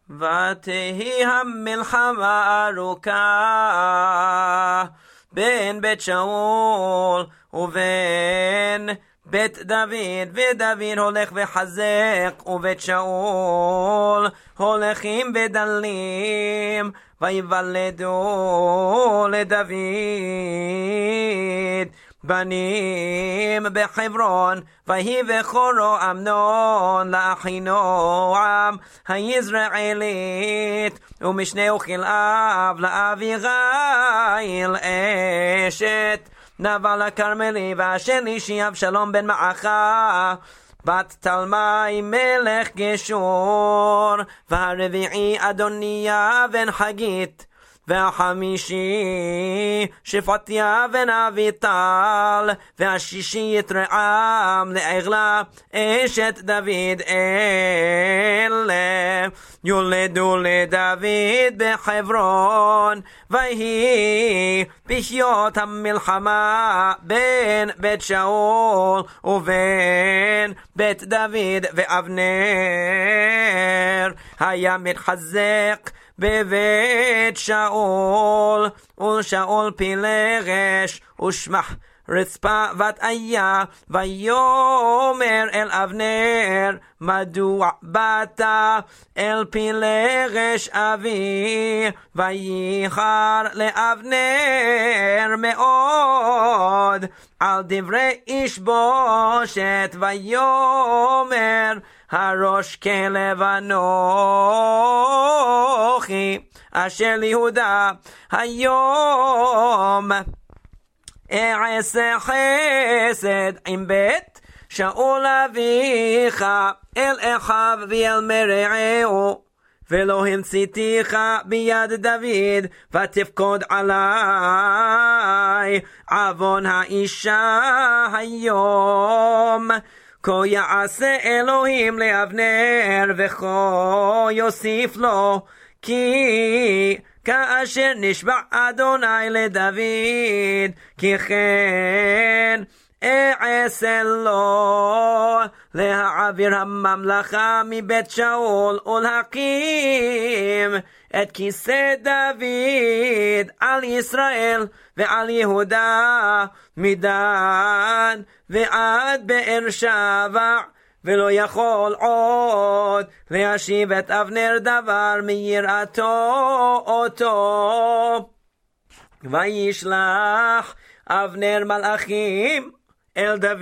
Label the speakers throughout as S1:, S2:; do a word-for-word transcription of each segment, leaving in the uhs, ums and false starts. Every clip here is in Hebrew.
S1: ותהי המלחמה ארוכה בין בית שאול ובין בית דוד, ודוד הולך וחזק, ובית שאול הולכים ודלים, ויוולדו לדוד בנים בחברון, ויהי בכורו אמנון לאחינועם היזרעאלית, ומשנהו כלאב לאביגיל אשת נבל הכרמלי, והשני שהיא אבשלום בן מעכה בת תלמי מלך גשור, והרביעי אדוניה בן חגית, והחמישי שפטיה בן אביטל, והשישי יתרעם לעגלה אשת דוד. אלה יולדו לדוד בחברון, ויהי בחיות המלחמה בין בית שאול ובין בית דוד, ואבנר היה מתחזק בבית שאול, ושאול פילגש ושמח רצפה ותאיה, ויאמר אל אבנר מדוע באת אל פילגש אבי, וייחר לאבנר מאוד על דברי איש בושת, ויאמר הראש כלב אנוכי אשר ליהודה, היום אעשה חסד עם בית שאול אביך אל אחיו ואל מרעהו, ולא הנציתיך ביד דוד, ותפקוד עלי עוון האישה היום. כה יעשה אלוהים לאבנר, וכה יוסיף לו, כי כאשר נשבע אדוני לדוד, כי כן אעשה לו להעביר הממלכה מבית שאול, ולהקים את כיסא דוד על ישראל ועל יהודה מדן ועד באר שבע, ולא יכול עוד להשיב את אבנר דבר מיראתו אותו. וישלח אבנר מלאכים אל דוד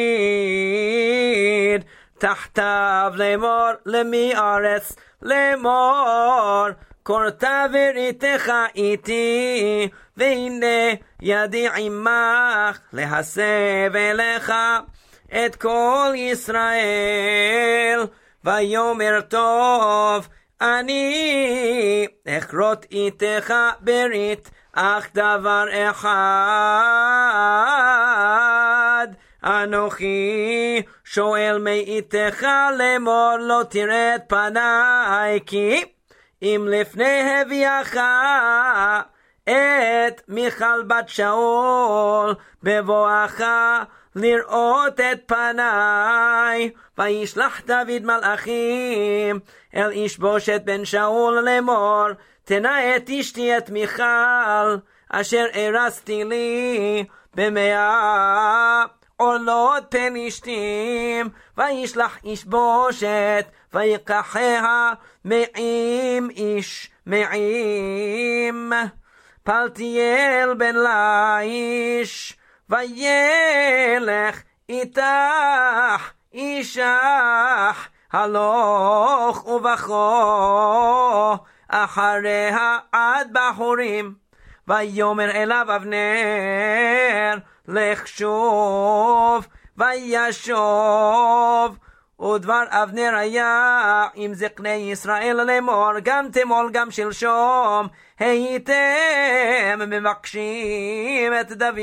S1: תחתיו לאמור למי ארץ, לאמור כורתה בריתך איתי, והנה ידי עמך להסב אליך את כל ישראל. ויאמר טוב אני אכרות איתך ברית, אך דבר אחד אנוכי שואל מאיתך, לאמור לא תראה את פניי, כי אם לפני הביאך את מיכל בת שאול בבואך לראות את פניי. וישלח דוד מלאכים אל איש בושת בן שאול לאמור, תנה את אשתי את מיכל אשר הרסתי לי במאה עולות פלישתים. וישלח איש בושת ויקחיה מעם איש מעם פלטיאל בן לאיש, וילך איתך אישך הלוך ובכו אחריה עד בחורים. ויאמר אליו אבנר לך שוב, וישוב. ודבר אבנר היה עם זקני ישראל לאמור, גם תמול גם שלשום הייתם מבקשים את דוד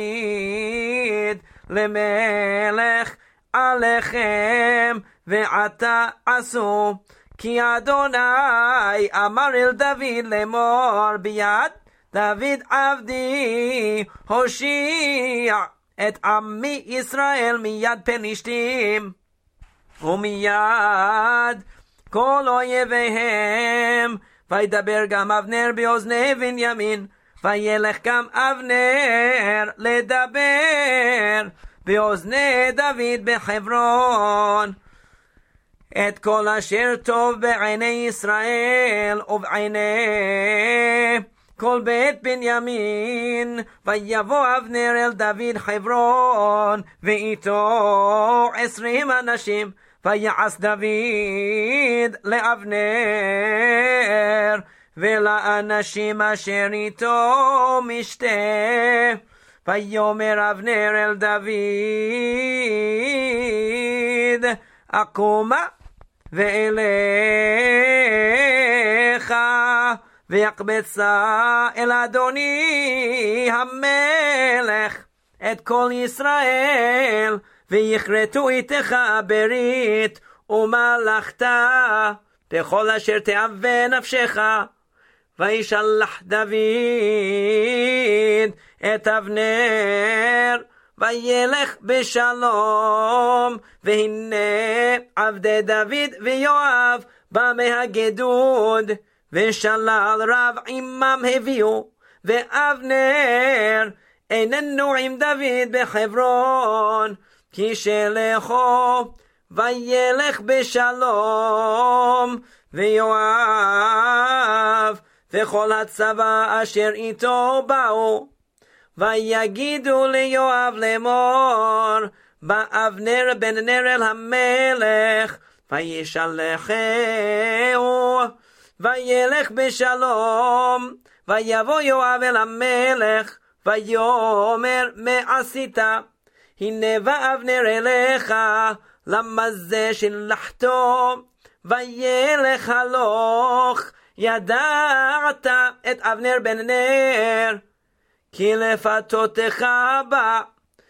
S1: למלך עליכם, ועתה עשו, כי אדוני אמר אל דוד לאמור, ביד דוד עבדי הושיע את עמי ישראל מיד פלישתים, ומיד כל אויביהם. וידבר גם אבנר באוזני בנימין, וילך גם אבנר לדבר באוזני דוד בחברון את כל אשר טוב בעיני ישראל ובעיני כל בית בנימין. ויבוא אבנר אל דוד חברון ואיתו עשרים אנשים. ויעש דוד לאבנר ולאנשים אשר איתו משתה. ויאמר אבנר אל דוד, אקומה ואליך, ויקבצה אל אדוני המלך את כל ישראל, ויכרתו איתך ברית ומלאכת בכל אשר תאווה נפשך. וישלח דוד את אבנר וילך בשלום. והנה עבדי דוד ויואב בא מהגדוד, ושלל רב עמם הביאו, ואבנר איננו עם דוד בחברון, כי שלחו וילך בשלום. ויואב וכל הצבא אשר איתו באו, ויגידו ליואב לאמור, בא אבנר בן נר אל המלך, וישלחהו וילך בשלום. ויבוא יואב אל המלך, ויאמר, מה עשית? הנה בא אבנר אליך, למה זה שלחתו? וילך הלוך, ידעת את אבנר בן נר, כי לפתותך בא,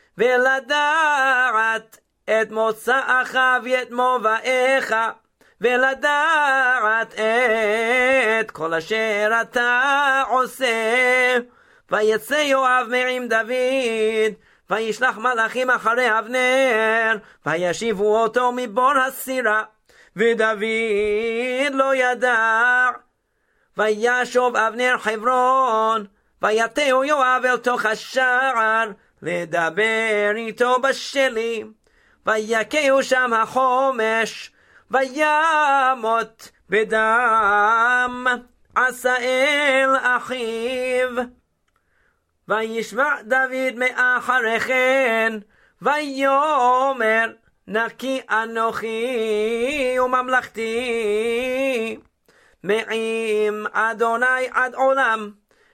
S1: ולדעת את מוצא אחיו ואת מובאיך, ולדעת את כל אשר אתה עושה. ויצא יואב מעם דוד, וישלח מלאכים אחרי אבנר, וישיבו אותו מבור הסירה, ודוד לא ידע. וישוב אבנר חברון, ויתהו יואב אל תוך השער לדבר איתו בשלי. ויכהו שם החומש, וימות בדם עשאל אחיו. וישמע דוד מאחרי כן, ויאמר, נקי אנוכי וממלכתי מעם אדוני עד עולם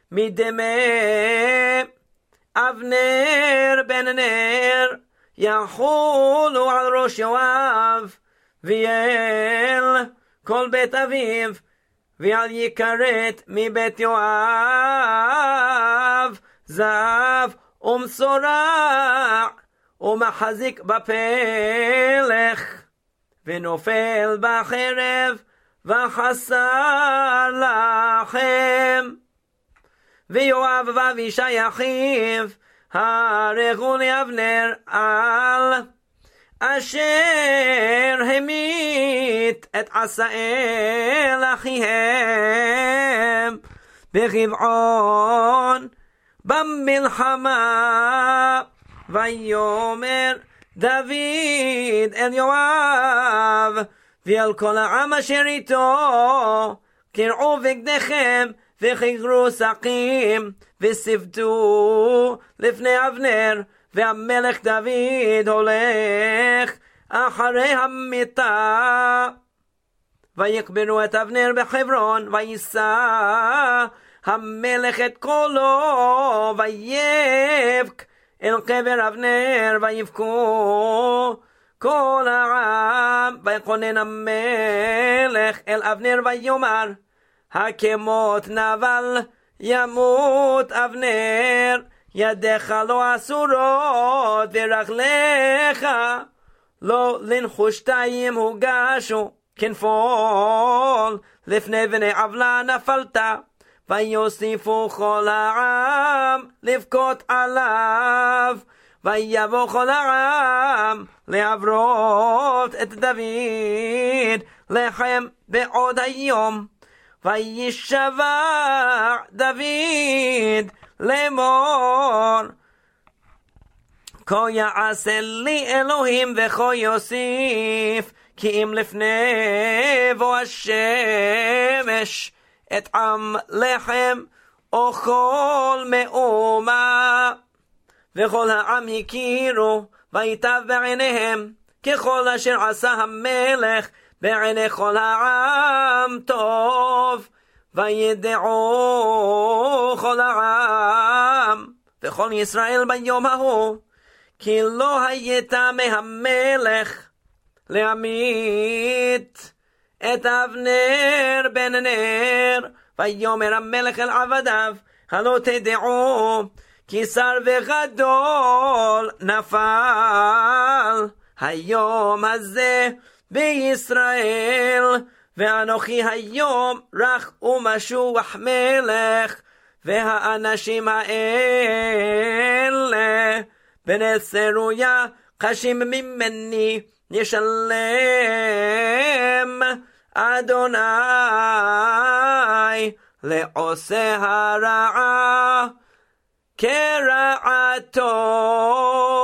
S1: מדמי אבנר בן נר יחולו על ראש יואב ואל כל בית אביו, ועל יכרת מבית יואב זהב ומשורע ומחזיק בפלך, ונופל בחרב וחסר לחם. ויואב ואבישי אחיו הרגו לאבנר על אשר המית את עשאל אחיהם בגבעון במלחמה. ויאמר דוד אל יואב ואל כל העם אשר איתו, קרעו בגדיכם וחיגרו שקים וספדו לפני אבנר, והמלך דוד הולך אחרי המיטה. ויקברו את אבנר בחברון, ויישא המלך את קולו ויבק אל קבר אבנר, ויבכו כל העם. ויקונן המלך אל אבנר ויאמר, הכמות נבל ימות אבנר, ידיך לא אסורות ורגליך לא לנחושתיים הוגשו, כנפול לפני בני עוולה נפלת. ויוסיפו כל העם לבכות עליו, ויבוא כל העם לעברות את דוד לחם בעוד היום. וישבע דוד לאמור, כה יעשה לי אלוהים וכה יוסיף, כי אם לפני בוא השמש את עם לחם אוכל מאומה. וכל העם הכירו ויטב בעיניהם, ככל אשר עשה המלך בעיני כל העם טוב. וידעו כל העם וכל ישראל ביום ההוא, כי לא הייתה מהמלך להמית את אבנר בן נר. ויאמר המלך אל עבדיו, הלא תדעו כי שר וגדול נפל היום הזה בישראל, ואנוכי היום רך ומשוח מלך, והאנשים האלה בני צרויה חשים ממני ישלם אדוני לעושה הרעה כרעתו.